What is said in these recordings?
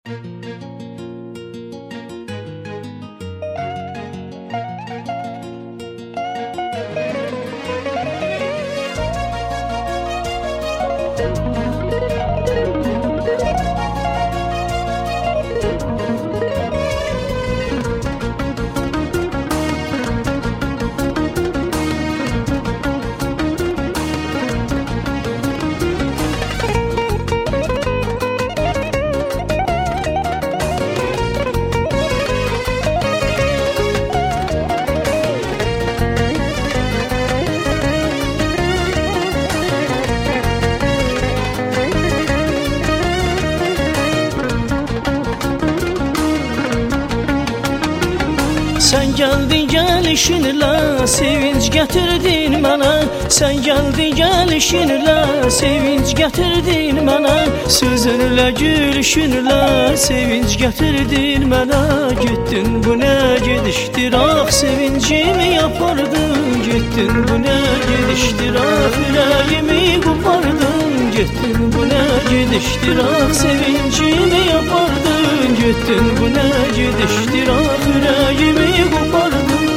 Sen geldin gelişinle sevinç getirdin bana. Sen geldin gelişinle sevinç getirdin bana. Sözünle gülüşünle sevinç getirdin bana. Gittin bu ne gidiştir ah sevincimi yapardın. Gittin bu ne gidiştir ah yüreğimi kopardın. Gittin bu ne gidiştir ah sevincimi yapardın. Gittin bu ne gidiştir ah yüreğimi kopardın.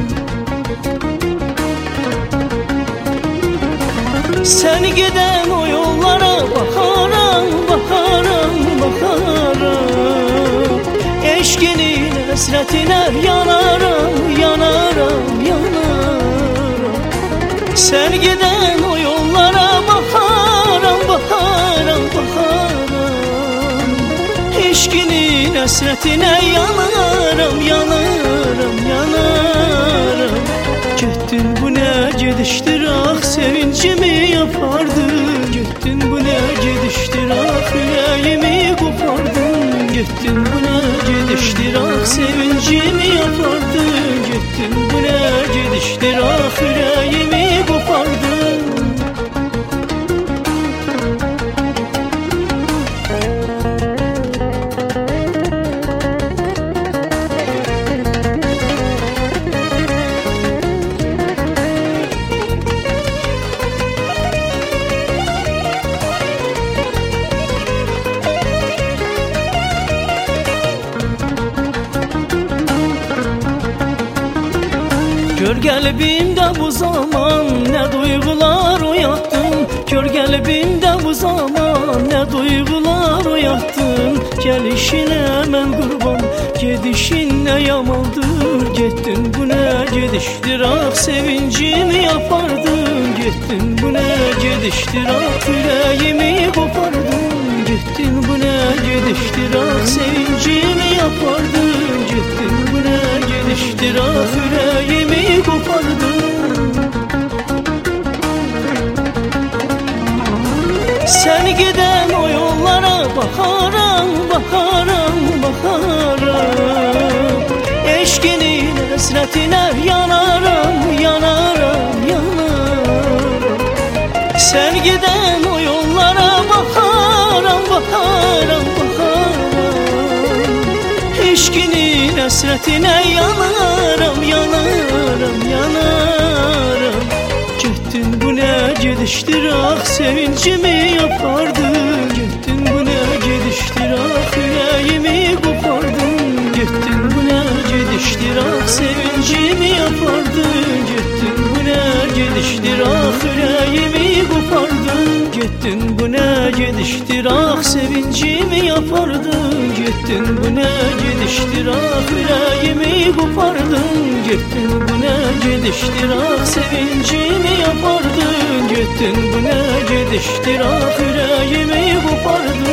Sen giden o yollara bakaram, bakaram, bakaram. Eşkinin hasretine yanaram, yanaram, yanaram. Sen giden o yollara bakaram, bakaram, bakaram. Eşkinin hasretine yanaram, yanaram, yanaram. Gittin bu ne gidiştir ah sevincimi yapardın. Gittin bu ne gidiştir ah yüreğimi kopardın. Gittin bu ne gidiştir ah sevincimi yapardın. Gittin bu ne gidiştir ah yüreğimi kopardın. Kör kalbimde bu zaman ne duygular uyattın. Kör kalbimde bu zaman ne duygular uyattın. Gelişine mən kurban, gidişin ne yamandır. Gittin bu ne gidiştir ah sevincimi yapardın. Gittin bu ne gidiştir ah yüreğimi kopardın. Gittin bu ne gidiştir ah sevincimi yapardın. Gittin bu ne gidiştir ah yüreğimi kopardın. Sen giden o yollara bakaram, bakaram, bakaram. Eşkinin hasretine yanaram, yanaram, yanaram. Sen giden o yollara bakaram, bakaram, bakaram. Eşkinin hasretine yanaram, yanaram, yanaram. Gittin bu ne gidiştir ah sevincimi yapardın. Gittin bu ne gidiştir ah yüreğimi kopardın. Gittin bu ne gidiştir ah sevincimi yapardın. Gittin bu ne gidiştir ah yüreğimi kopardın. Gittin bu ne gidiştir ah sevincimi yapardın. Gittin bu ne gidiştir ah yüreğimi kopardın. Gittin bu ne gidiştir ah sevincimi yapardın. Gittin bu ne gidiştir ah yüreğimi kopardın.